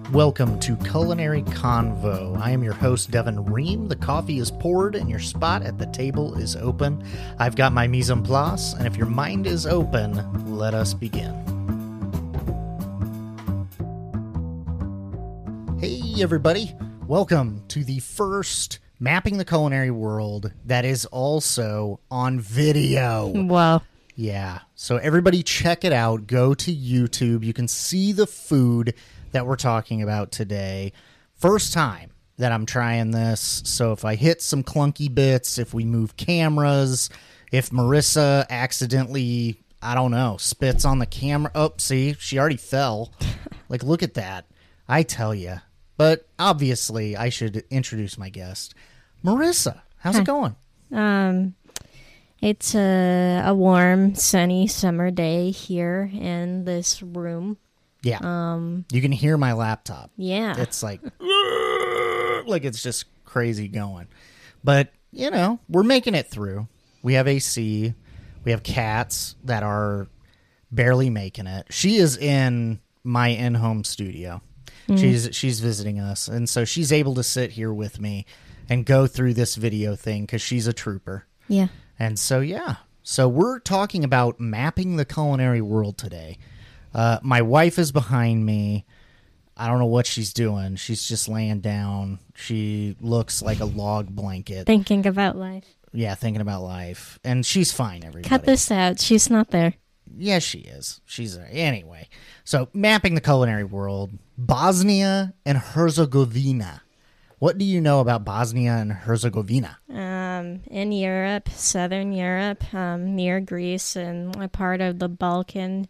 Welcome to Culinary Convo. I am your host, Devin Ream. The coffee is poured and your spot at the table is open. I've got my mise en place, and if your mind is open, let us begin. Hey, everybody. Welcome to the first Mapping the Culinary World that is also on video. Wow. Yeah. So everybody check it out. Go to YouTube. You can see the food that we're talking about today. First time that I'm trying this. So if I hit some clunky bits, if we move cameras, if Marissa accidentally, I don't know, spits on the camera. Oh, see, she already fell. Like, look at that. I tell you. But obviously, I should introduce my guest. Marissa, how's it going? It's a warm, sunny summer day here in this room. Yeah. You can hear my laptop. Yeah. It's like it's just crazy going. But, you know, we're making it through. We have AC. We have cats that are barely making it. She is in my in-home studio. She's visiting us. And so she's able to sit here with me and go through this video thing because she's a trooper. Yeah. And so, yeah. So we're talking about mapping the culinary world today. My wife is behind me. I don't know what she's doing. She's just laying down. She looks like a log blanket. Thinking about life. Yeah, thinking about life. And she's fine, everybody. Cut this out. She's not there. Yeah, she is. She's there. Anyway, so mapping the culinary world. Bosnia and Herzegovina. What do you know about Bosnia and Herzegovina? In Europe, Southern Europe, near Greece and a part of the Balkan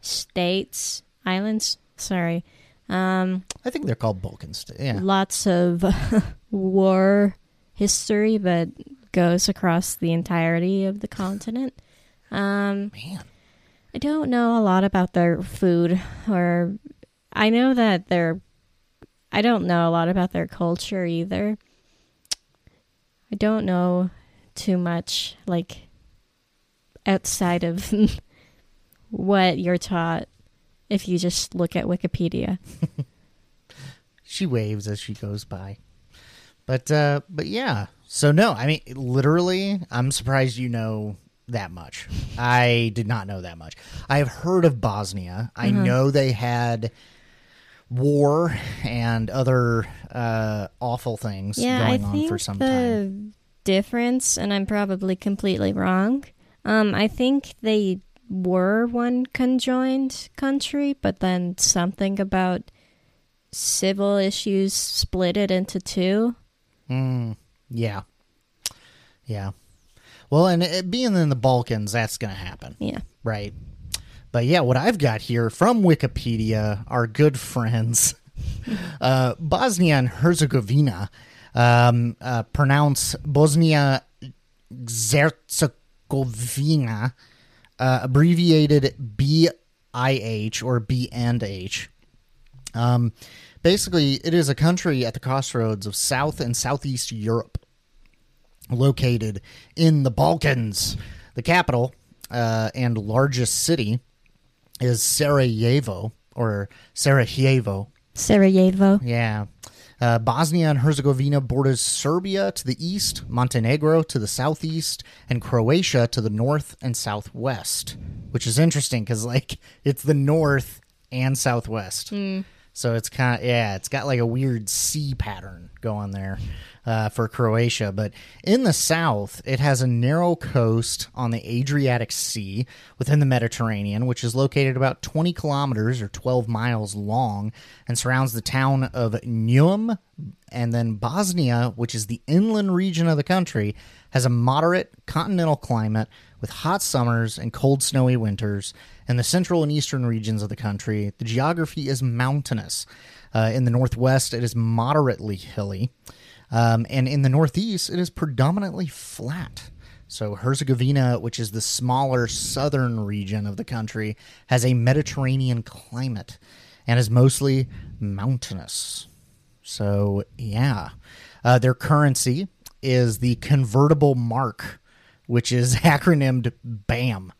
islands. Sorry. I think they're called Balkan states. Yeah. Lots of war history, but goes across the entirety of the continent. Man. I don't know a lot about their food, or I know that I don't know a lot about their culture either. I don't know too much, like, outside of what you're taught if you just look at Wikipedia. She waves as she goes by. But yeah. So no, I mean, literally, I'm surprised you know that much. I did not know that much. I've heard of Bosnia. I know they had war and other awful things going on for some time. The difference, and I'm probably completely wrong, I think they were one conjoined country, but then something about civil issues split it into two. Yeah. Well, and it being in the Balkans, that's going to happen. Yeah. Right. But yeah, what I've got here from Wikipedia, our good friends, Bosnia and Herzegovina, pronounce Bosnia Herzegovina, abbreviated BIH or B and H. Basically, it is a country at the crossroads of South and Southeast Europe, located in the Balkans. The capital and largest city is Sarajevo, or Sarajevo. Sarajevo. Yeah. Bosnia and Herzegovina borders Serbia to the east, Montenegro to the southeast, and Croatia to the north and southwest, which is interesting because, like, it's the north and southwest. So it's kind of, it's got like a weird C pattern going there for Croatia. But in the south, it has a narrow coast on the Adriatic Sea within the Mediterranean, which is located about 20 kilometers or 12 miles long and surrounds the town of Neum. And then Bosnia, which is the inland region of the country, has a moderate continental climate with hot summers and cold, snowy winters. In the central and eastern regions of the country, the geography is mountainous. In the northwest, it is moderately hilly. And in the northeast, it is predominantly flat. So Herzegovina, which is the smaller southern region of the country, has a Mediterranean climate and is mostly mountainous. So, yeah. Their currency is the convertible mark, which is acronymed BAM.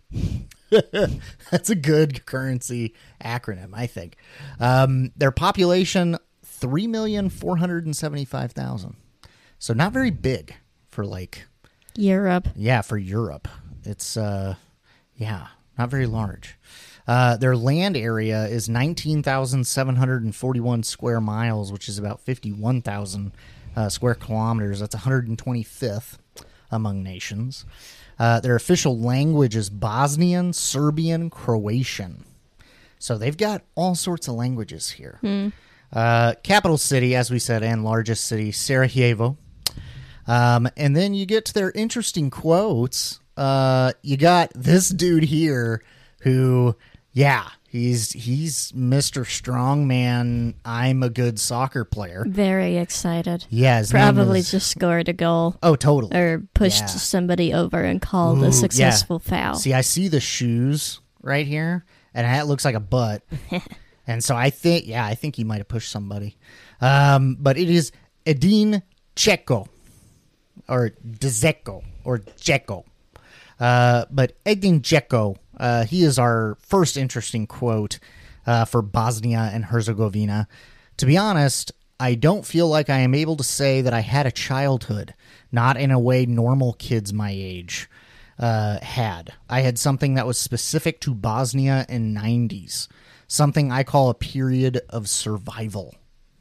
That's a good currency acronym, I think. Their population 3,475,000. So not very big for like Europe. Yeah, for Europe. It's not very large. Their land area is 19,741 square miles, which is about 51,000 square kilometers. That's 125th among nations. Their official language is Bosnian, Serbian, Croatian. So they've got all sorts of languages here. Capital city, as we said, and largest city, Sarajevo. And then you get to their interesting quotes. You got this dude here who, he's Mr. Strongman. I'm a good soccer player. Very excited. Yeah, his Probably name is, just scored a goal. Oh, totally. Or pushed Yeah. somebody over and called a successful foul. See, I see the shoes right here, and that looks like a butt. And so I think he might have pushed somebody. But it is Edin Dzeko, or Dzeko, or Dzeko. But Edin Dzeko, he is our first interesting quote for Bosnia and Herzegovina. To be honest, I don't feel like I am able to say that I had a childhood, not in a way normal kids my age had. I had something that was specific to Bosnia in 90s, something I call a period of survival.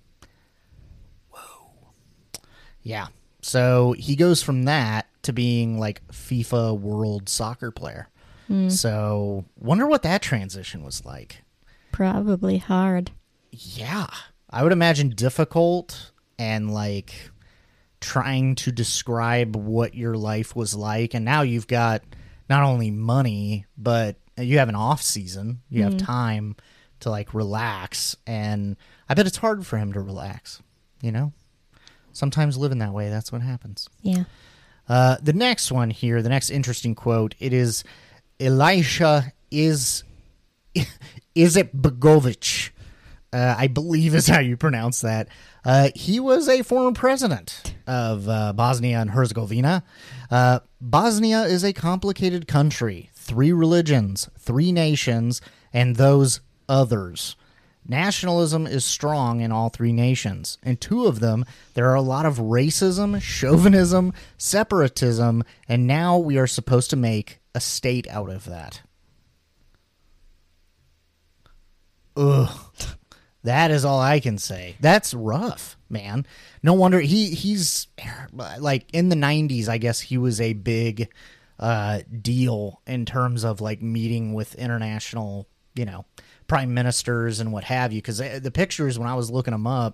Whoa. Yeah. So he goes from that to being like FIFA World Soccer player. So wonder what that transition was like. Probably hard. Yeah. I would imagine difficult and like trying to describe what your life was like. And now you've got not only money, but you have an off season. You have time to like relax. And I bet it's hard for him to relax, you know? Sometimes living that way, that's what happens. Yeah. The next one here, the next interesting quote, it is Elisha Izetbegovic. I believe is how you pronounce that. He was a former president of Bosnia and Herzegovina. Bosnia is a complicated country, 3 religions, 3 nations, and those others. Nationalism is strong in all 3 nations. In 2 of them, there are a lot of racism, chauvinism, separatism, and now we are supposed to make a state out of that. Ugh. That is all I can say. That's rough, man. No wonder he's like in the 90s, I guess he was a big deal in terms of like meeting with international, prime ministers and what have you. Because the pictures, when I was looking him up,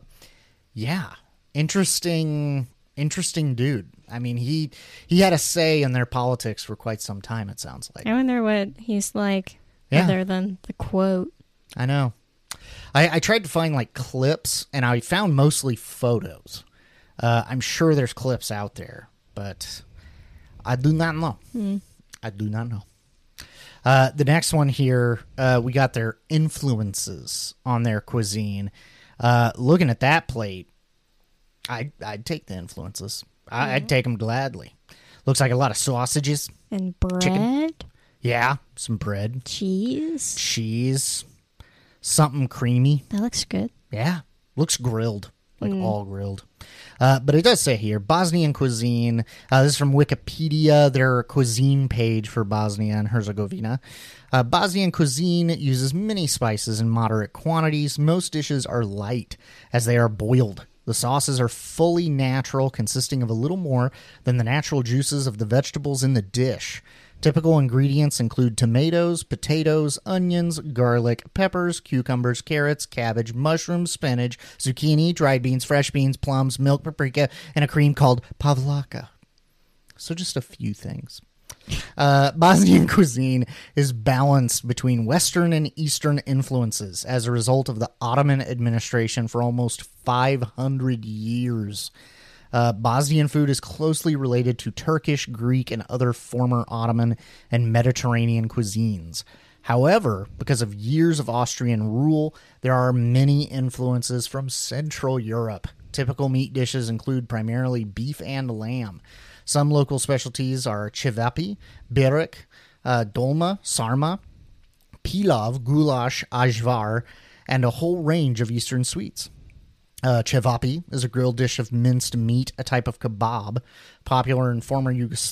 interesting dude. I mean, he had a say in their politics for quite some time, it sounds like. I wonder what he's like other than the quote. I know. I tried to find like clips, and I found mostly photos. I'm sure there's clips out there, but I do not know. I do not know. The next one here, we got their influences on their cuisine. Looking at that plate, I'd take the influences. I'd take them gladly. Looks like a lot of sausages. And bread. Chicken. Yeah, some bread. Cheese. Something creamy. That looks good. Yeah, looks grilled, like all grilled. But it does say here, Bosnian cuisine. This is from Wikipedia, their cuisine page for Bosnia and Herzegovina. Bosnian cuisine uses many spices in moderate quantities. Most dishes are light, as they are boiled. The sauces are fully natural, consisting of a little more than the natural juices of the vegetables in the dish. Typical ingredients include tomatoes, potatoes, onions, garlic, peppers, cucumbers, carrots, cabbage, mushrooms, spinach, zucchini, dried beans, fresh beans, plums, milk, paprika, and a cream called pavlaka. So just a few things. Bosnian cuisine is balanced between Western and Eastern influences as a result of the Ottoman administration for almost 500 years. Bosnian food is closely related to Turkish, Greek, and other former Ottoman and Mediterranean cuisines. However, because of years of Austrian rule, there are many influences from Central Europe. Typical meat dishes include primarily beef and lamb. Some local specialties are cevapi, birek, dolma, sarma, pilav, goulash, ajvar, and a whole range of Eastern sweets. Cevapi is a grilled dish of minced meat, a type of kebab, popular in former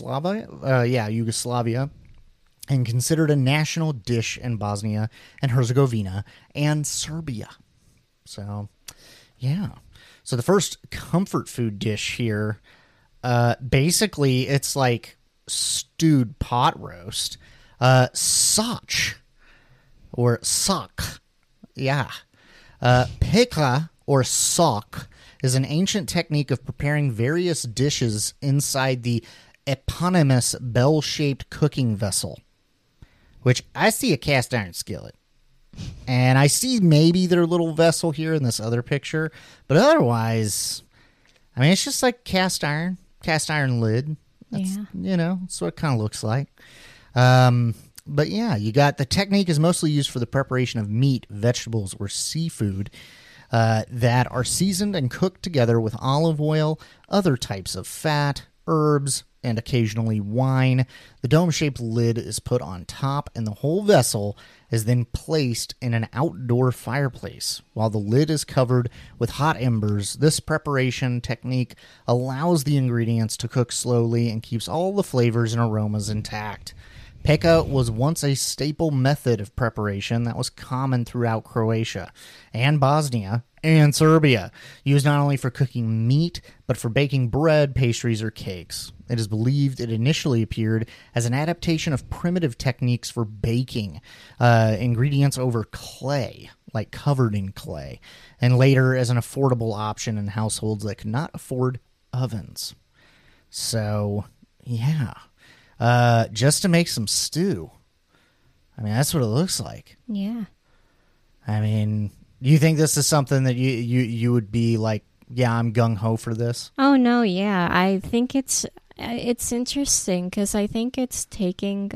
Yugoslavia, and considered a national dish in Bosnia and Herzegovina and Serbia. So, yeah. So the first comfort food dish here, basically it's like stewed pot roast. Soch, or sok. Yeah. Peka, or sok, is an ancient technique of preparing various dishes inside the eponymous bell-shaped cooking vessel, which I see a cast iron skillet. And I see maybe their little vessel here in this other picture, but otherwise, I mean, it's just like cast iron lid. That's, that's what it kind of looks like. But yeah, you got the technique is mostly used for the preparation of meat, vegetables, or seafood that are seasoned and cooked together with olive oil, other types of fat, herbs, and occasionally wine. The dome-shaped lid is put on top, and the whole vessel is then placed in an outdoor fireplace. While the lid is covered with hot embers, this preparation technique allows the ingredients to cook slowly and keeps all the flavors and aromas intact. Peka was once a staple method of preparation that was common throughout Croatia and Bosnia and Serbia, used not only for cooking meat, but for baking bread, pastries, or cakes. It is believed it initially appeared as an adaptation of primitive techniques for baking ingredients over clay, like covered in clay, and later as an affordable option in households that could not afford ovens. So, yeah. Just to make some stew. I mean, that's what it looks like. Yeah. I mean, do you think this is something that you would be like, yeah, I'm gung-ho for this? Oh, no, yeah. I think it's interesting because I think it's taking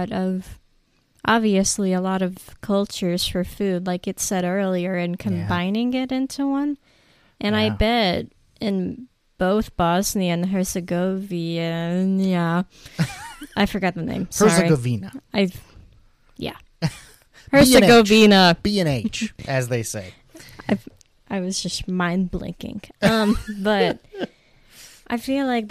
obviously a lot of cultures for food, like it said earlier, and combining it into one. And I bet in both Bosnia and Herzegovina, I forgot the name. Sorry. Herzegovina. Herzegovina. B&H, as they say. I was just mind blinking. But I feel like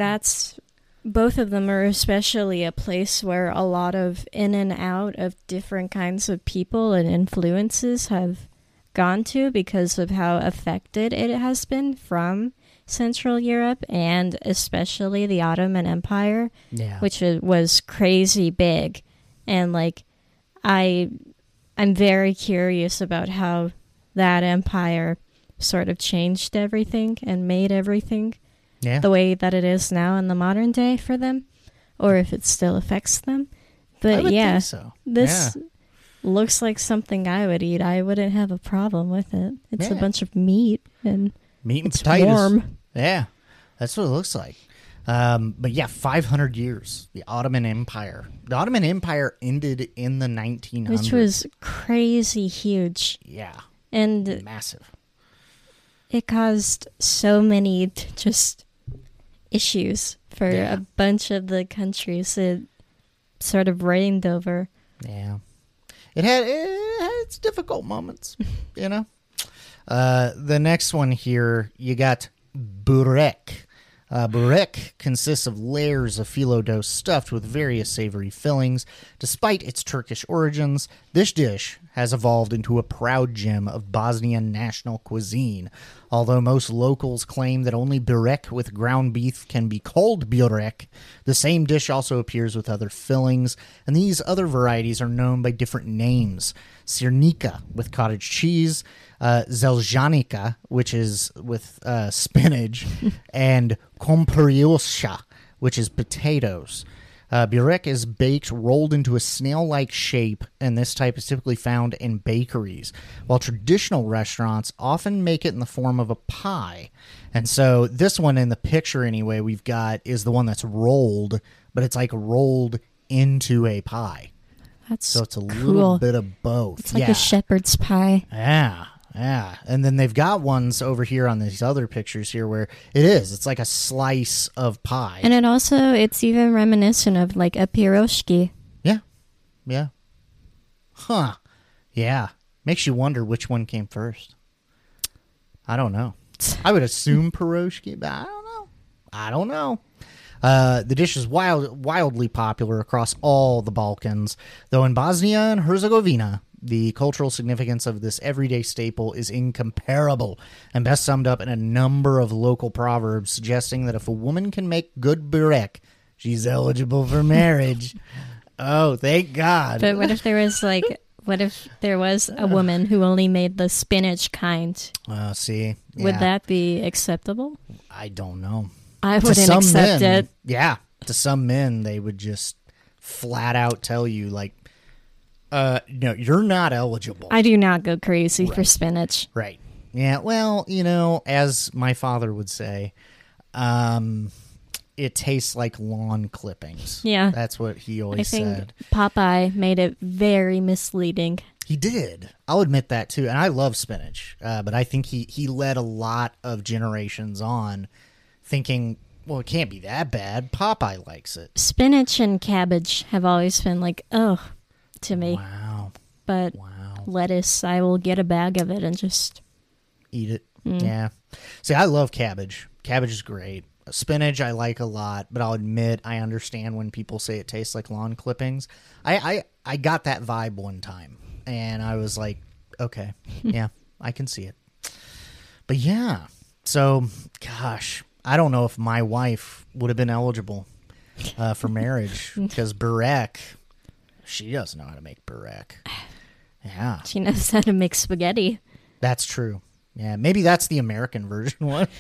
both of them are especially a place where a lot of in and out of different kinds of people and influences have gone to because of how affected it has been from Central Europe and especially the Ottoman Empire, which was crazy big. And like, I'm very curious about how that empire sort of changed everything and made everything the way that it is now in the modern day for them, or if it still affects them. But I would think so. This looks like something I would eat. I wouldn't have a problem with it. It's a bunch of meat and it's potatoes. Warm. Yeah, that's what it looks like. But yeah, 500 years, the Ottoman Empire. The Ottoman Empire ended in the 1900s. Which was crazy huge. Yeah. And massive. It caused so many just issues for a bunch of the countries it sort of reigned over. Yeah. It had its difficult moments, you know? The next one here, you got burek. Burek consists of layers of phyllo dough stuffed with various savory fillings. Despite its Turkish origins, this dish has evolved into a proud gem of Bosnian national cuisine. Although most locals claim that only burek with ground beef can be called burek, the same dish also appears with other fillings, and these other varieties are known by different names. Sirnica with cottage cheese, zeljanica, which is with spinach, and kompriosha, which is potatoes. Burek is baked, rolled into a snail-like shape, and this type is typically found in bakeries, while traditional restaurants often make it in the form of a pie. And so this one in the picture anyway we've got is the one that's rolled, but it's like rolled into a pie. So it's a little bit of both. It's like a shepherd's pie. Yeah. And then they've got ones over here on these other pictures here where it's like a slice of pie. And it's even reminiscent of like a piroshki. Yeah. Huh. Yeah. Makes you wonder which one came first. I don't know. I would assume pierogi, but I don't know. The dish is wildly popular across all the Balkans, though in Bosnia and Herzegovina, the cultural significance of this everyday staple is incomparable and best summed up in a number of local proverbs suggesting that if a woman can make good burek, she's eligible for marriage. Oh, thank God. But what if there was a woman who only made the spinach kind? See. Yeah. Would that be acceptable? I don't know. I wouldn't accept it. Yeah. To some men, they would just flat out tell you, like, no, you're not eligible. I do not go crazy for spinach. Right. Yeah, well, as my father would say, it tastes like lawn clippings. Yeah. That's what he always said. Popeye made it very misleading. He did. I'll admit that, too. And I love spinach. But I think he led a lot of generations on thinking, well, it can't be that bad. Popeye likes it. Spinach and cabbage have always been like, to me. Wow. But lettuce, I will get a bag of it and just eat it. Yeah. See, I love cabbage. Cabbage is great. Spinach I like a lot, but I'll admit I understand when people say it tastes like lawn clippings. I got that vibe one time, and I was like, okay, yeah, I can see it. But yeah, so, gosh, I don't know if my wife would have been eligible for marriage, because burek, she doesn't know how to make burek. Yeah. She knows how to make spaghetti. That's true. Yeah, maybe that's the American version one.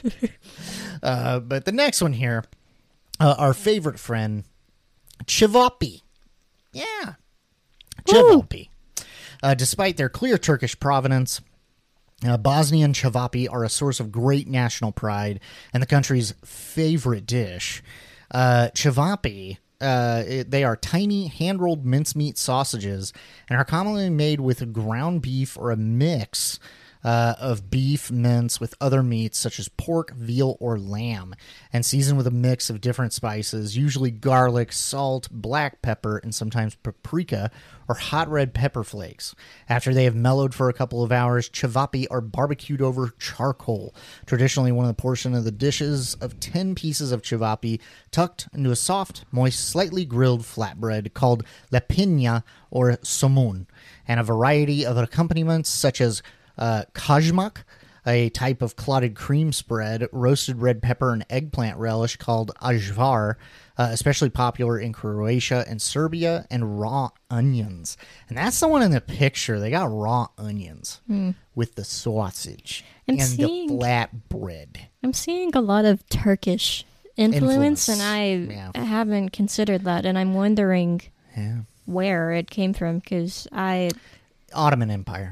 But the next one here, our favorite friend, Cevapi. Yeah, Cevapi. Despite their clear Turkish provenance, Bosnian cevapi are a source of great national pride and the country's favorite dish. Cevapi, they are tiny hand-rolled mincemeat sausages and are commonly made with ground beef or a mix of beef mince with other meats such as pork, veal, or lamb, and seasoned with a mix of different spices, usually garlic, salt, black pepper, and sometimes paprika or hot red pepper flakes. After they have mellowed for a couple of hours, cevapi are barbecued over charcoal. Traditionally, one of the portion of the dishes of 10 pieces of cevapi tucked into a soft, moist, slightly grilled flatbread called lepinja or somun, and a variety of accompaniments such as kajmak, a type of clotted cream spread, roasted red pepper and eggplant relish called ajvar, especially popular in Croatia and Serbia, and raw onions. And that's the one in the picture. They got raw onions with the sausage and the flatbread. I'm seeing a lot of Turkish influence. And I haven't considered that, and I'm wondering where it came from, because Ottoman Empire.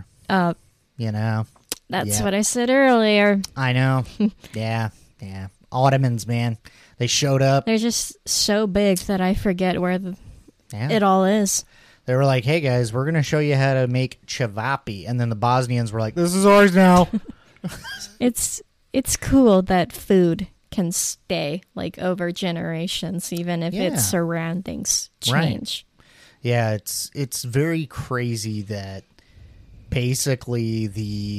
That's what I said earlier. I know. Yeah. Ottomans, man. They showed up. They're just so big that I forget where it all is. They were like, hey, guys, we're going to show you how to make cevapi. And then the Bosnians were like, this is ours now. It's cool that food can stay like over generations, even if its surroundings change. Right. Yeah, it's very crazy that basically the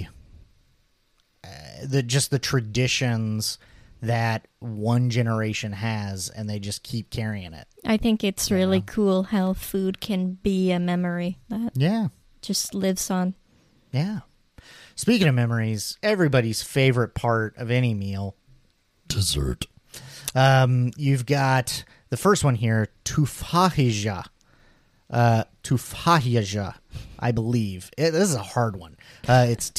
traditions that one generation has, and they just keep carrying it. I think it's really cool how food can be a memory that just lives on. Yeah. Speaking of memories, everybody's favorite part of any meal, dessert. You've got the first one here, tufahija. Tufahija, I believe. This is a hard one. It's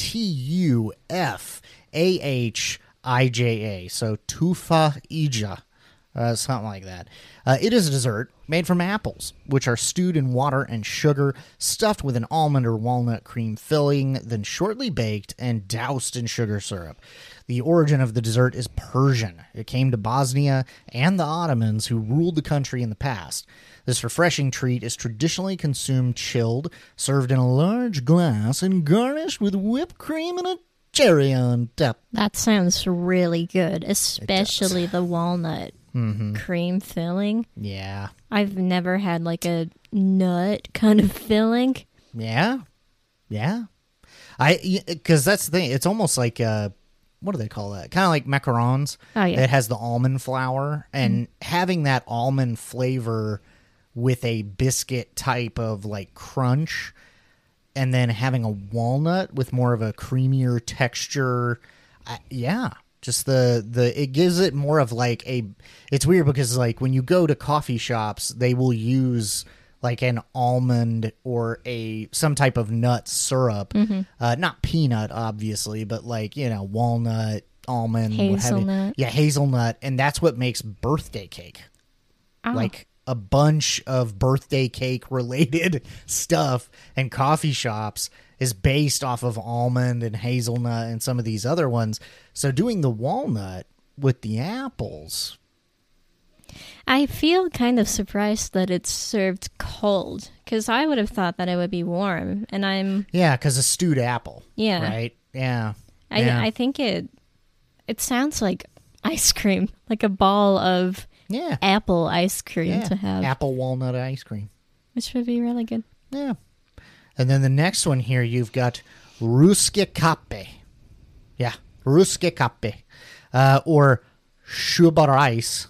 Tufahija, so tufahija, something like that. It is a dessert made from apples, which are stewed in water and sugar, stuffed with an almond or walnut cream filling, then shortly baked and doused in sugar syrup. The origin of the dessert is Persian. It came to Bosnia and the Ottomans, who ruled the country in the past. This refreshing treat is traditionally consumed chilled, served in a large glass, and garnished with whipped cream and a cherry on top. That sounds really good, especially the walnut cream filling. Yeah. I've never had like a nut kind of filling. Yeah. Because that's the thing. It's almost like what do they call that? Kind of like macarons. Oh, yeah. It has the almond flour, and having that almond flavor with a biscuit type of like crunch, and then having a walnut with more of a creamier texture. Yeah. Just it gives it more of like it's weird because like when you go to coffee shops, they will use like an almond or some type of nut syrup, not peanut obviously, but like, walnut, almond, hazelnut. Yeah, hazelnut, and that's what makes birthday cake. Oh. Like a bunch of birthday cake related stuff and coffee shops is based off of almond and hazelnut and some of these other ones. So doing the walnut with the apples. I feel kind of surprised that it's served cold, because I would have thought that it would be warm, and Yeah, because a stewed apple. Yeah. Right? Yeah. I think it sounds like ice cream, like a ball of apple ice cream to have. Apple walnut ice cream. Which would be really good. Yeah. And then the next one here, you've got ruskekape. Yeah, ruskekape. Or shubarice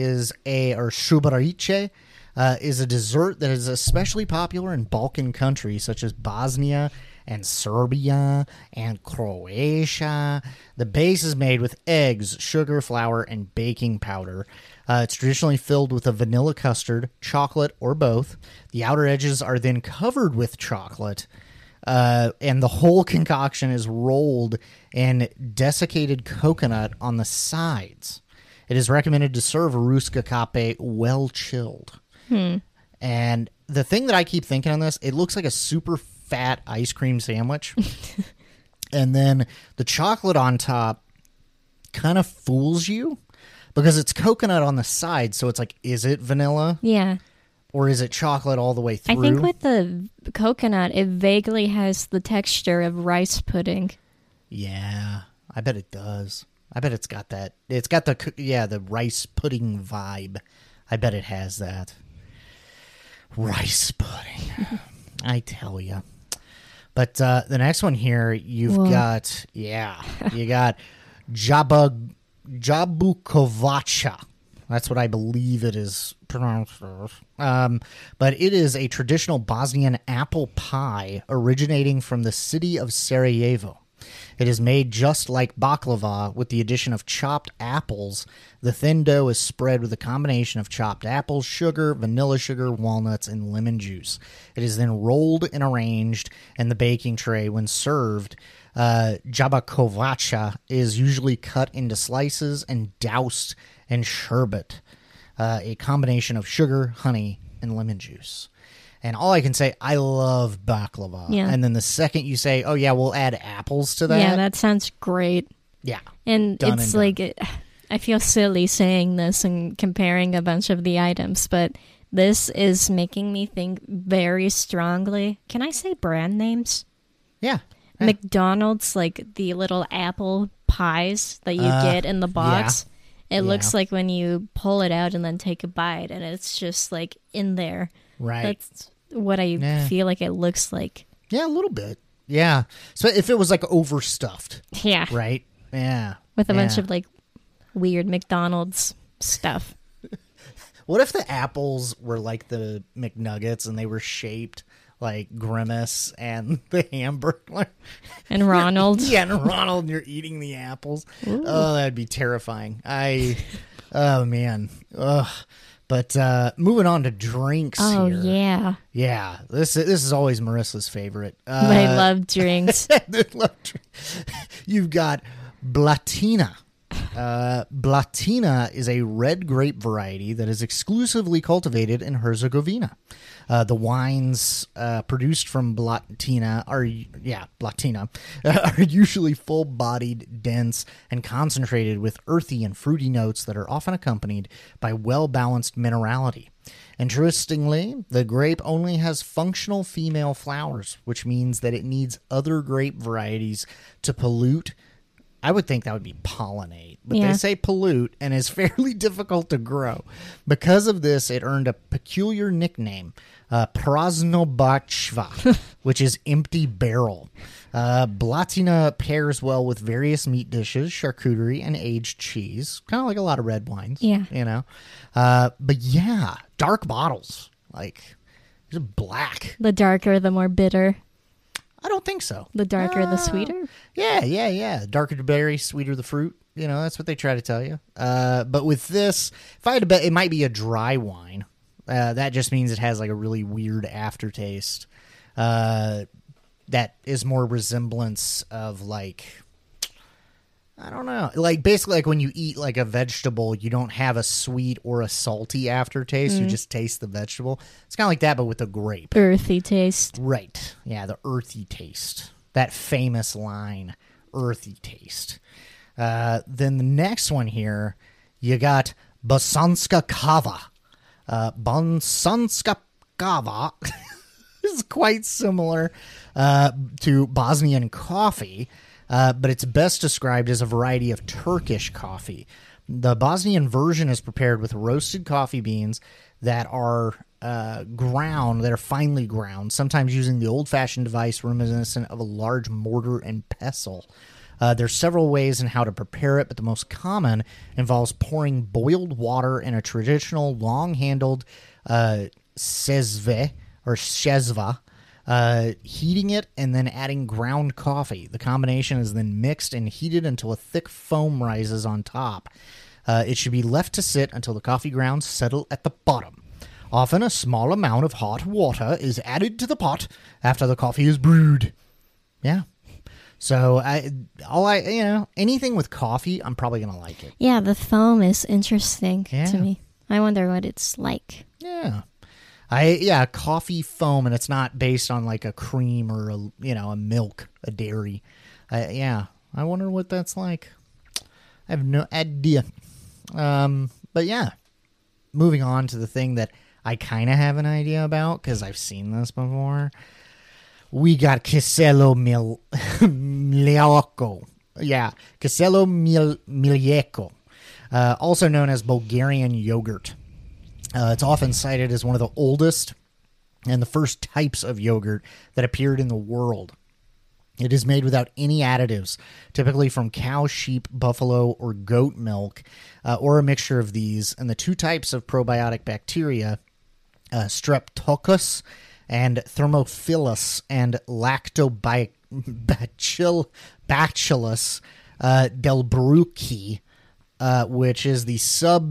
shubarice is a dessert that is especially popular in Balkan countries such as Bosnia and Serbia and Croatia. The base is made with eggs, sugar, flour, and baking powder. It's traditionally filled with a vanilla custard, chocolate, or both. The outer edges are then covered with chocolate, and the whole concoction is rolled in desiccated coconut on the sides. It is recommended to serve ruskekape well chilled. And the thing that I keep thinking on this, it looks like a super fat ice cream sandwich. And then the chocolate on top kind of fools you because it's coconut on the side. So it's like, is it vanilla? Yeah. Or is it chocolate all the way through? I think with the coconut, it vaguely has the texture of rice pudding. Yeah, I bet it does. I bet it's got that. It's got the rice pudding vibe. I bet it has that. Rice pudding. I tell you. But the next one here, you've got, you got Jabukovacha. That's what I believe it is pronounced as. But it is a traditional Bosnian apple pie originating from the city of Sarajevo. It is made just like baklava with the addition of chopped apples. The thin dough is spread with a combination of chopped apples, sugar, vanilla sugar, walnuts, and lemon juice. It is then rolled and arranged in the baking tray. When served, jabakovacha is usually cut into slices and doused in sherbet, a combination of sugar, honey, and lemon juice. And all I can say, I love baklava. Yeah. And then the second you say, oh, yeah, we'll add apples to that. Yeah, that sounds great. Yeah. And Done it's and like, done. I feel silly saying this and comparing a bunch of the items, but this is making me think very strongly. Can I say brand names? Yeah. McDonald's, like the little apple pies that you get in the box. Yeah. It looks like when you pull it out and then take a bite, and it's just like in there. Right. That's what I feel like it looks like. Yeah, a little bit. Yeah. So if it was like overstuffed. Yeah. Right? Yeah. With a bunch of like weird McDonald's stuff. What if the apples were like the McNuggets and they were shaped like Grimace and the Hamburglar? And Ronald. Yeah, and Ronald, and you're eating the apples. Ooh. Oh, that'd be terrifying. Oh, man. Ugh. But moving on to drinks here. Oh, yeah. Yeah, this is always Marissa's favorite. I love drinks. You've got Blatina. Blatina is a red grape variety that is exclusively cultivated in Herzegovina. The wines produced from Blatina are usually full-bodied, dense, and concentrated with earthy and fruity notes that are often accompanied by well-balanced minerality. Interestingly, the grape only has functional female flowers, which means that it needs other grape varieties to pollute. I would think that would be pollinate, but they say pollute and is fairly difficult to grow. Because of this, it earned a peculiar nickname, Praznobachva, which is empty barrel. Blatina pairs well with various meat dishes, charcuterie, and aged cheese. Kind of like a lot of red wines. Yeah. You know? But yeah, dark bottles. Like, it's black. The darker, the more bitter. I don't think so. The darker, the sweeter. Yeah. Darker the berry, sweeter the fruit. You know, that's what they try to tell you. But with this, if I had to bet, it might be a dry wine. That just means it has like a really weird aftertaste. That is more resemblance of like, I don't know, like basically like when you eat like a vegetable, you don't have a sweet or a salty aftertaste. You just taste the vegetable. It's kind of like that, but with a grape. Earthy taste. Right. Yeah, the earthy taste. That famous line, earthy taste. Then the next one here, you got Bosanska Kava. Bosanska Kava is quite similar to Bosnian coffee, but it's best described as a variety of Turkish coffee. The Bosnian version is prepared with roasted coffee beans that are ground, that are finely ground, sometimes using the old-fashioned device reminiscent of a large mortar and pestle. There's several ways in how to prepare it, but the most common involves pouring boiled water in a traditional long-handled sezve, or shezva, heating it and then adding ground coffee. The combination is then mixed and heated until a thick foam rises on top. It should be left to sit until the coffee grounds settle at the bottom. Often a small amount of hot water is added to the pot after the coffee is brewed. Yeah. So anything with coffee, I'm probably going to like it. Yeah, the foam is interesting to me. I wonder what it's like. Yeah. Coffee foam, and it's not based on like a cream or a milk, a dairy. I wonder what that's like. I have no idea. But yeah, moving on to the thing that I kind of have an idea about because I've seen this before. We got Kiselo Mlijeko. Yeah, Kiselo Mlijeko, also known as Bulgarian yogurt. It's often cited as one of the oldest and the first types of yogurt that appeared in the world. It is made without any additives, typically from cow, sheep, buffalo, or goat milk, or a mixture of these. And the two types of probiotic bacteria, Streptococcus and Thermophilus and Lactobacillus delbrueckii, which is the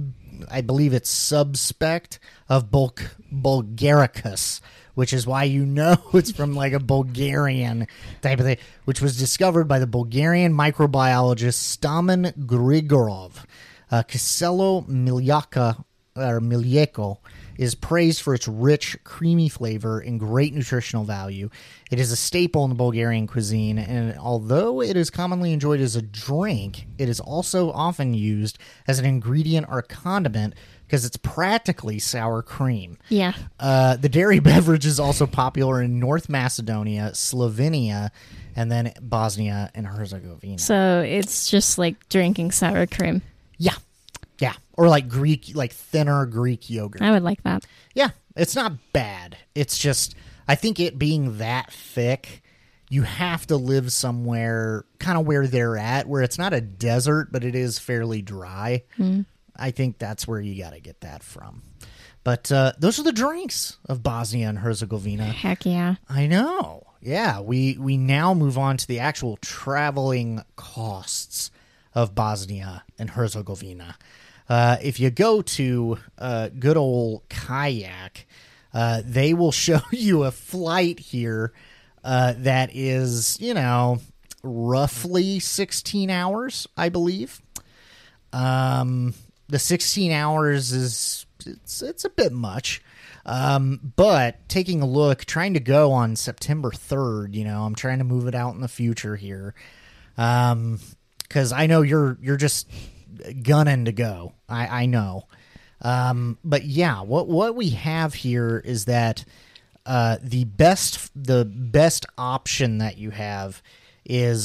subspect of Bulgaricus, which is why it's from like a Bulgarian type of thing, which was discovered by the Bulgarian microbiologist Stamen Grigorov. Kiselo Mlijeko is praised for its rich, creamy flavor and great nutritional value. It is a staple in the Bulgarian cuisine, and although it is commonly enjoyed as a drink, it is also often used as an ingredient or a condiment because it's practically sour cream. Yeah. The dairy beverage is also popular in North Macedonia, Slovenia, and then Bosnia and Herzegovina. So it's just like drinking sour cream. Yeah. Or like thinner Greek yogurt. I would like that. Yeah, it's not bad. It's just, I think it being that thick, you have to live somewhere kind of where they're at, where it's not a desert, but it is fairly dry. I think that's where you got to get that from. But those are the drinks of Bosnia and Herzegovina. Heck yeah. I know. Yeah, we now move on to the actual traveling costs of Bosnia and Herzegovina. If you go to good old Kayak, they will show you a flight here that is, roughly 16 hours, I believe. The 16 hours it's a bit much. But taking a look, trying to go on September 3rd, I'm trying to move it out in the future here. Because I know you're just gunning to go. I know. But yeah, what we have here is that the best option that you have is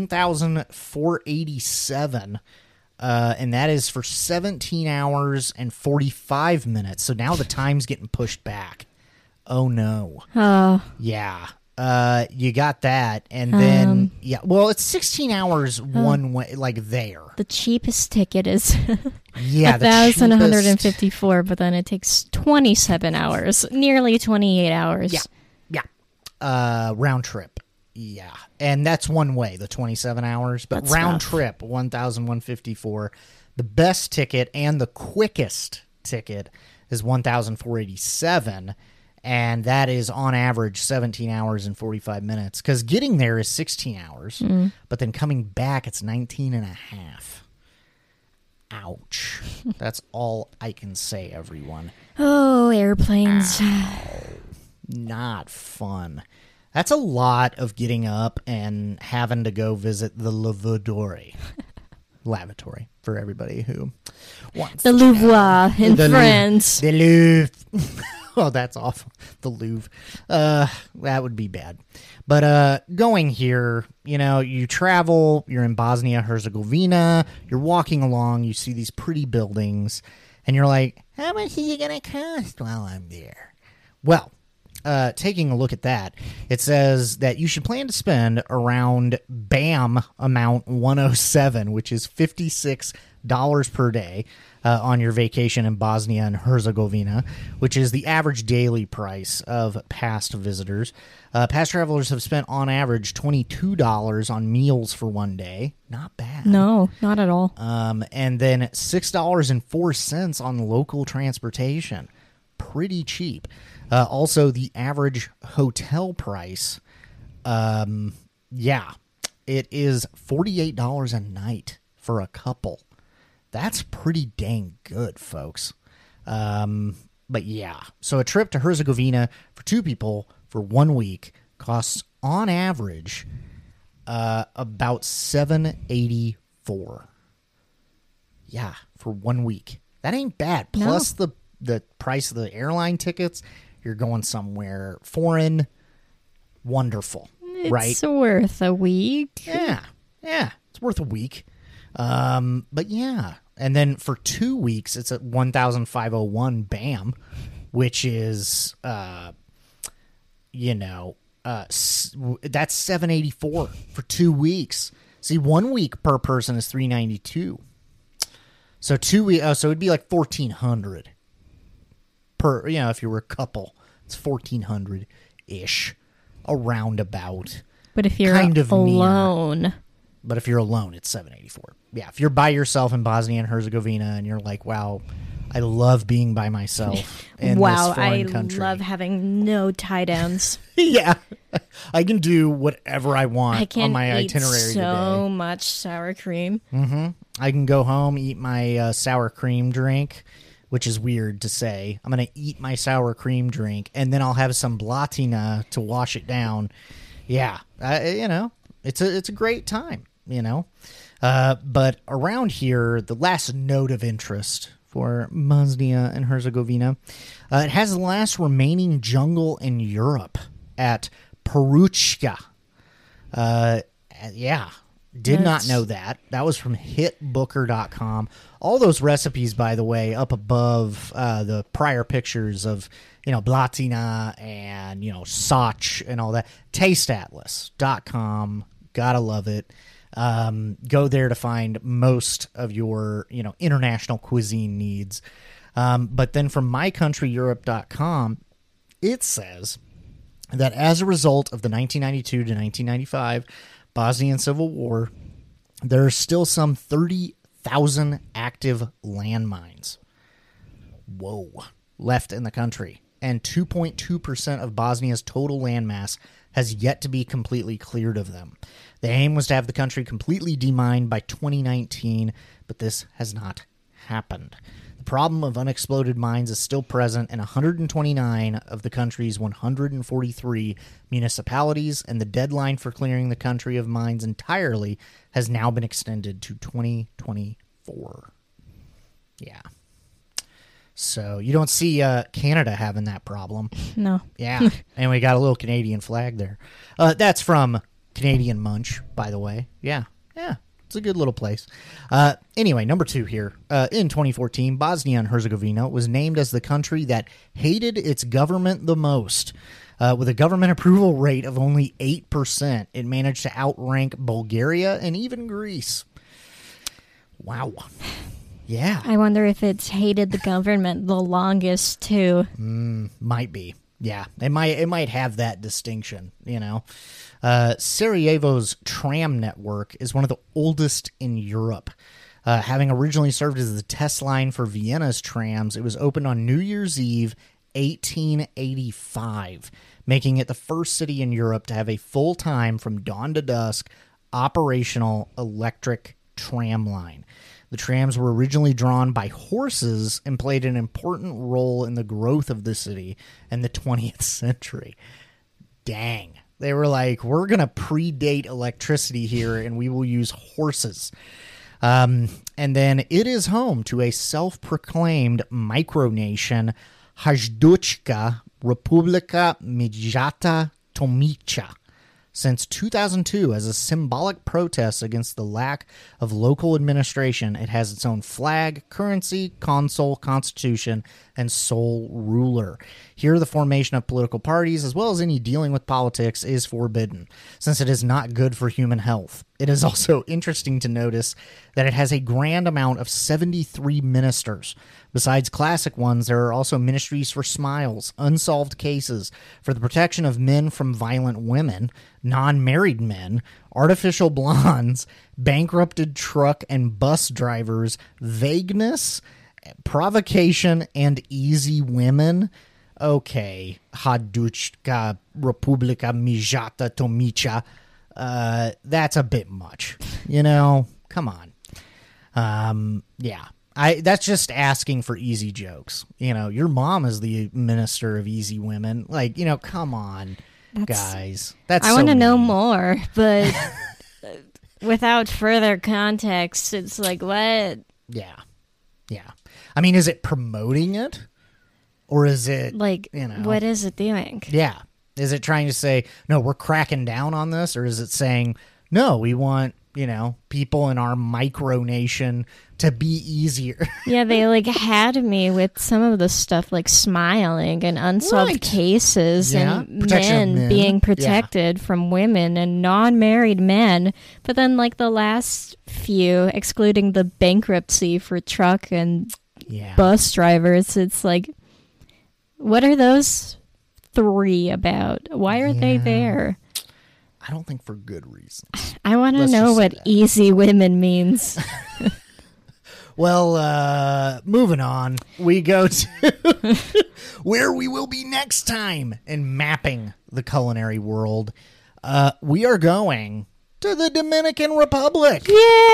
1,487, and that is for 17 hours and 45 minutes. So now the time's getting pushed back. Oh no. Oh. Yeah. You got that, and then well, it's 16 hours one way, like there. The cheapest ticket is Yeah, the 1,154, but then it takes 27 hours, nearly 28 hours. Yeah. Round trip. Yeah, and that's one way, the 27 hours, but That's round rough. trip 1,154. The best ticket and the quickest ticket is 1,487. And that is on average 17 hours and 45 minutes. Because getting there is 16 hours, but then coming back, it's 19 and a half. Ouch. That's all I can say, everyone. Oh, airplanes. Not fun. That's a lot of getting up and having to go visit the lavatory. Lavatory, for everybody who wants The Louvre in The France. The Louvre. Oh, that's awful. The Louvre. That would be bad. But going here, you travel, you're in Bosnia-Herzegovina, you're walking along, you see these pretty buildings, and you're like, how much is it going to cost while I'm there? Well, taking a look at that, it says that you should plan to spend around BAM amount 107, which is $56 per day on your vacation in Bosnia and Herzegovina, which is the average daily price of past visitors. Past travelers have spent on average $22 on meals for one day. Not bad. No, not at all. And then $6.04 on local transportation. Pretty cheap. Also, the average hotel price, it is $48 a night for a couple. That's pretty dang good, folks. But yeah, so a trip to Herzegovina for two people for 1 week costs on average about $784. Yeah, for 1 week. That ain't bad. No. Plus the price of the airline tickets. You're going somewhere foreign. Wonderful, right? It's worth a week. Yeah, it's worth a week. But yeah, and then for 2 weeks, it's at 1,501 BAM, which is, that's 784 for 2 weeks. See, 1 week per person is 392. So 2 weeks, so it'd be like 1,400 per. If you were a couple, it's 1,400 ish, around about. But if you're kind of alone. But if you're alone, it's 784. Yeah, if you're by yourself in Bosnia and Herzegovina and you're like, wow, I love being by myself in this foreign country. Love having no tie downs. Yeah, I can do whatever I want I can on my eat itinerary so today. much sour cream. I can go home, eat my sour cream drink, which is weird to say. I'm going to eat my sour cream drink, and then I'll have some Blatina to wash it down. Yeah, it's a great time. But around here, the last note of interest for Bosnia and Herzegovina, it has the last remaining jungle in Europe at Peruchka. Did not know that. That was from hitbooker.com. All those recipes, by the way, up above the prior pictures of, Blatina and, Soch and all that. Tasteatlas.com. Gotta love it. Go there to find most of your, international cuisine needs. But then from mycountryeurope.com, it says that as a result of the 1992 to 1995 Bosnian Civil War, there are still some 30,000 active landmines. Whoa. Left in the country. And 2.2% of Bosnia's total landmass has yet to be completely cleared of them. The aim was to have the country completely demined by 2019, but this has not happened. The problem of unexploded mines is still present in 129 of the country's 143 municipalities, and the deadline for clearing the country of mines entirely has now been extended to 2024. Yeah. So you don't see Canada having that problem. No. Yeah. And we got a little Canadian flag there. That's from Canadian Munch, by the way. Yeah. It's a good little place. Anyway, number 2 here. In 2014, Bosnia and Herzegovina was named as the country that hated its government the most. With a government approval rate of only 8%, it managed to outrank Bulgaria and even Greece. Wow. Yeah. I wonder if it's hated the government the longest, too. Might be. Yeah. It might have that distinction, you know. Sarajevo's tram network is one of the oldest in Europe. Having originally served as the test line for Vienna's trams, it was opened on New Year's Eve, 1885, making it the first city in Europe to have a full-time, from dawn to dusk, operational electric tram line. The trams were originally drawn by horses and played an important role in the growth of the city in the 20th century. Dang. They were like, we're going to predate electricity here, and we will use horses. And then it is home to a self-proclaimed micronation, Hajdučka Republika Mijata Tomica, since 2002 as a symbolic protest against the lack of local administration. It has its own flag, currency, consul, constitution, and sole ruler. Here, the formation of political parties, as well as any dealing with politics, is forbidden, since it is not good for human health. It is also interesting to notice that it has a grand amount of 73 ministers. Besides classic ones, there are also ministries for smiles, unsolved cases, for the protection of men from violent women, non-married men, artificial blondes, bankrupted truck and bus drivers, vagueness, provocation, and easy women. Okay, Hajdučka Republika Mijata Tomica. That's a bit much. You know, come on. Yeah. That's just asking for easy jokes. You know, your mom is the minister of easy women. Like, you know, come on, guys. I want to know more, but without further context, it's like, what? Yeah. Yeah. I mean, is it promoting it? Or is it, like, you know, what is it doing? Yeah. Is it trying to say, no, we're cracking down on this? Or is it saying, no, we want, you know, people in our micronation to be easier? Yeah, they like had me with some of the stuff like smiling and unsolved cases and men being protected from women and non-married men. But then like the last few, excluding the bankruptcy for truck and bus drivers, it's like, what are those three about? Why are they there? I don't think for good reasons. I want to know what easy women means. Well, moving on, we go to where we will be next time in mapping the culinary world. We are going to the Dominican Republic.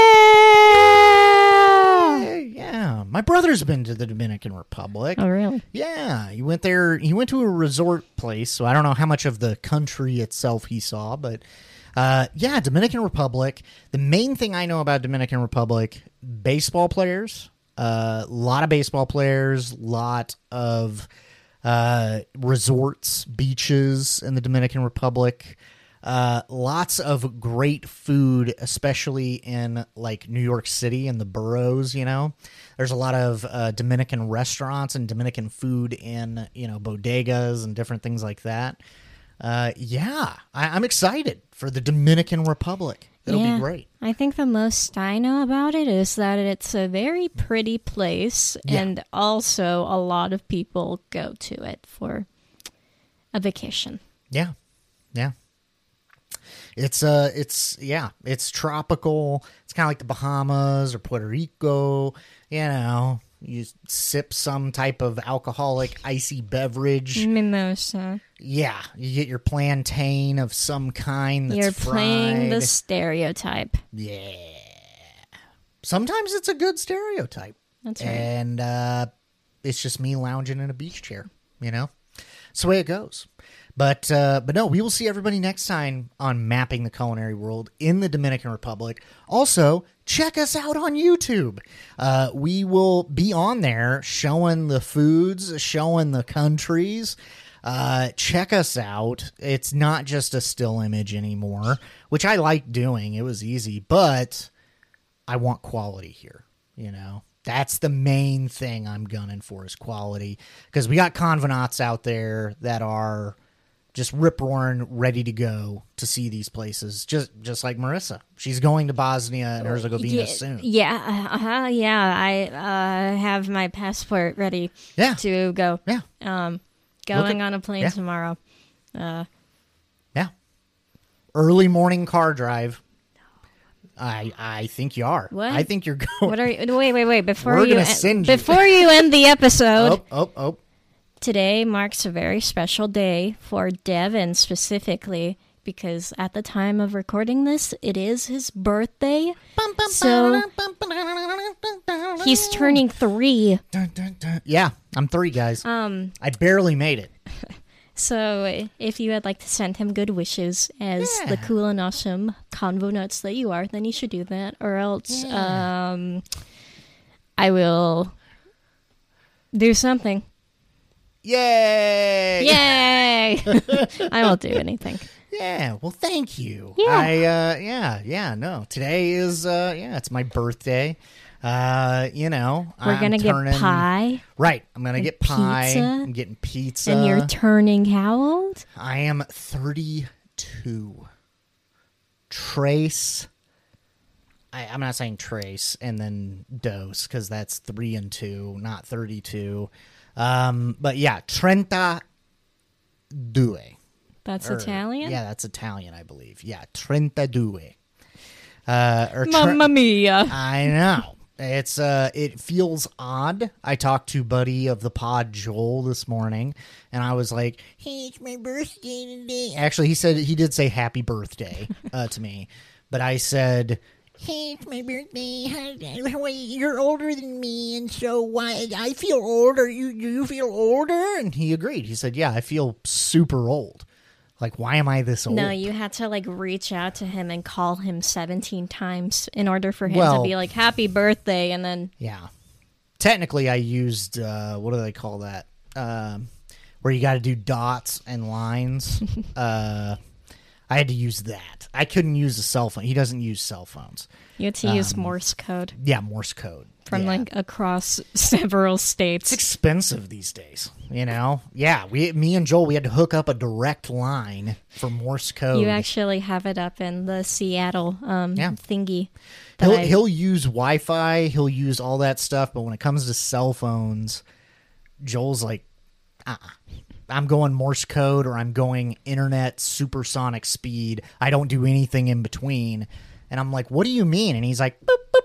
Yeah. My brother's been to the Dominican Republic. Oh, really? Yeah. He went there. He went to a resort place, so I don't know how much of the country itself he saw, but yeah, Dominican Republic. The main thing I know about Dominican Republic, baseball players, a lot of baseball players, lot of resorts, beaches in the Dominican Republic. Lots of great food, especially in like New York City and the boroughs, you know. There's a lot of Dominican restaurants and Dominican food in, you know, bodegas and different things like that. Yeah, I'm excited for the Dominican Republic. It'll be great. I think the most I know about it is that it's a very pretty place, and also a lot of people go to it for a vacation. Yeah, yeah. It's tropical. It's kind of like the Bahamas or Puerto Rico. You know, you sip some type of alcoholic icy beverage. Mimosa. Yeah, you get your plantain of some kind that's You're fried. playing the stereotype. Yeah. Sometimes it's a good stereotype. That's right. And it's just me lounging in a beach chair, you know? It's the way it goes. But no, we will see everybody next time on Mapping the Culinary World in the Dominican Republic. Also, check us out on YouTube. We will be on there showing the foods, showing the countries. Check us out. It's not just a still image anymore, which I like doing. It was easy, but I want quality here, you know? That's the main thing I'm gunning for is quality, because we got convenants out there that are just rip-roaring, ready to go to see these places, just like Marissa. She's going to Bosnia and Herzegovina soon. Yeah, yeah. I have my passport ready to go. Yeah. Going on a plane tomorrow. Yeah. Early morning car drive. I think you are. What? I think you're going. What are you? Wait. Before We're you gonna send you. before you end the episode. Oh. Today marks a very special day for Devin specifically because at the time of recording this, it is his birthday. So he's turning 3. Yeah, I'm 3, guys. I barely made it. So if you would like to send him good wishes as the cool and awesome convo nuts that you are, then you should do that. Or else I will do something. Yay! I won't do anything. Yeah, well, thank you. Yeah. No, today is, it's my birthday. We're going to get pie. Right, I'm going to get pie. Pizza. I'm getting pizza. And you're turning how old? I am 32. Trace. I'm not saying trace and then dose, because that's 3 and 2, not 32. But yeah, 32. That's Italian? Yeah, that's Italian, I believe. Yeah, 32. Mamma mia. I know. It's it feels odd. I talked to buddy of the pod, Joel, this morning, and I was like, "Hey, it's my birthday today." Actually, he did say happy birthday to me, but I said, "Hey, it's my birthday. You're older than me, and so why I feel older. You feel older?" And he agreed. He said, "Yeah, I feel super old. Like, why am I this old?" No, you had to, reach out to him and call him 17 times in order for him to be like, happy birthday, and then... Yeah. Technically, I used, what do they call that? Where you got to do dots and lines. I had to use that. I couldn't use a cell phone. He doesn't use cell phones. You had to use Morse code. Yeah, Morse code. From, across several states. It's expensive these days, Yeah, me and Joel, we had to hook up a direct line for Morse code. You actually have it up in the Seattle thingy. He'll use Wi-Fi, he'll use all that stuff, but when it comes to cell phones, Joel's like, I'm going Morse code or I'm going internet supersonic speed. I don't do anything in between. And I'm like, what do you mean? And he's like, boop, boop,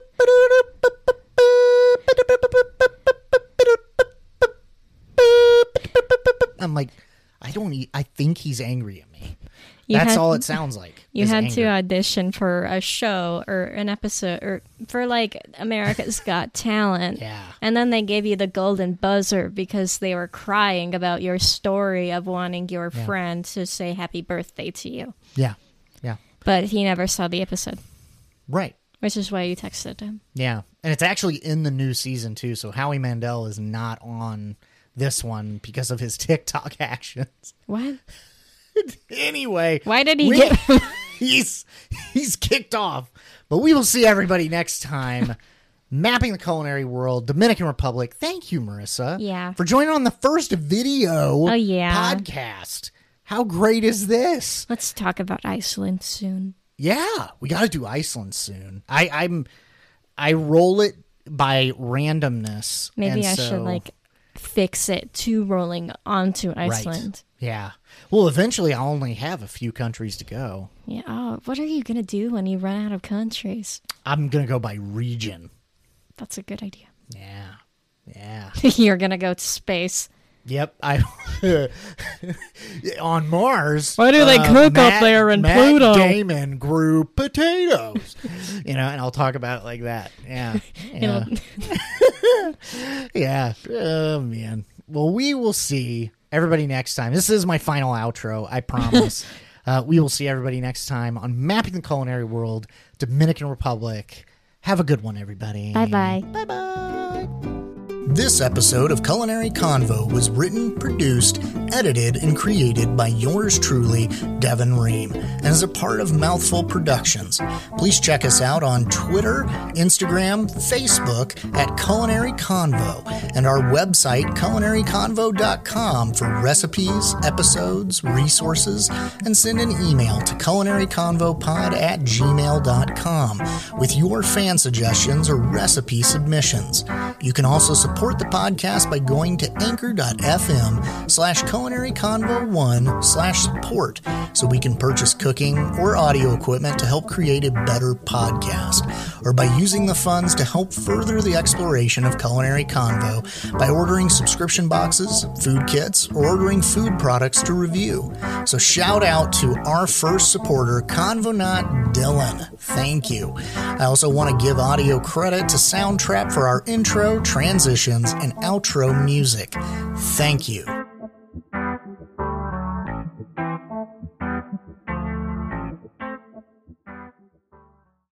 I'm like, I think he's angry at me. That's all it sounds like. You had to audition for a show or an episode or for America's Got Talent. Yeah. And then they gave you the golden buzzer because they were crying about your story of wanting your friend to say happy birthday to you. Yeah. Yeah. But he never saw the episode. Right. Which is why you texted him. Yeah. And it's actually in the new season, too. So Howie Mandel is not on this one because of his TikTok actions. What? Anyway. Why did he get... He's kicked off. But we will see everybody next time. Mapping the Culinary World, Dominican Republic. Thank you, Marissa. Yeah. For joining on the first video podcast. How great is this? Let's talk about Iceland soon. Yeah, we got to do Iceland soon. I roll it by randomness. Maybe I should fix it to rolling onto Iceland. Right. Yeah. Well, eventually I'll only have a few countries to go. Yeah. Oh, what are you gonna do when you run out of countries? I'm gonna go by region. That's a good idea. Yeah. Yeah. You're gonna go to space. Yep, on Mars. Why do they cook up there in Pluto? Matt Damon grew potatoes, and I'll talk about it like that. Yeah, yeah. Oh man. Well, we will see everybody next time. This is my final outro. I promise. We will see everybody next time on Mapping the Culinary World, Dominican Republic. Have a good one, everybody. Bye bye. Bye bye. This episode of Culinary Convo was written, produced, edited, and created by yours truly, Devin Ream, and is a part of Mouthful Productions. Please check us out on Twitter, Instagram, Facebook at Culinary Convo, and our website, culinaryconvo.com, for recipes, episodes, resources, and send an email to culinaryconvopod@gmail.com with your fan suggestions or recipe submissions. You can also support the podcast by going to anchor.fm/culinaryconvo1/support so we can purchase cooking or audio equipment to help create a better podcast, or by using the funds to help further the exploration of Culinary Convo by ordering subscription boxes, food kits, or ordering food products to review. So shout out to our first supporter, Convonaut Dylan. Thank you. I also want to give audio credit to Soundtrap for our intro, transitions, and outro music. Thank you.